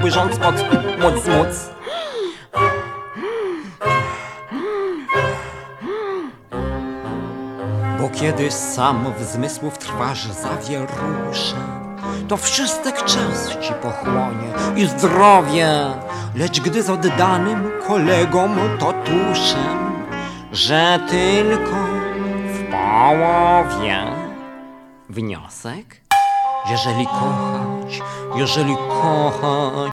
łyżąc moc. Bo kiedy sam w zmysłów trwasz zawierusze, to wszystek czas ci pochłonie i zdrowie. Lecz gdy z oddanym kolegom to tuszem, że tylko w połowie. Wniosek? Jeżeli kochać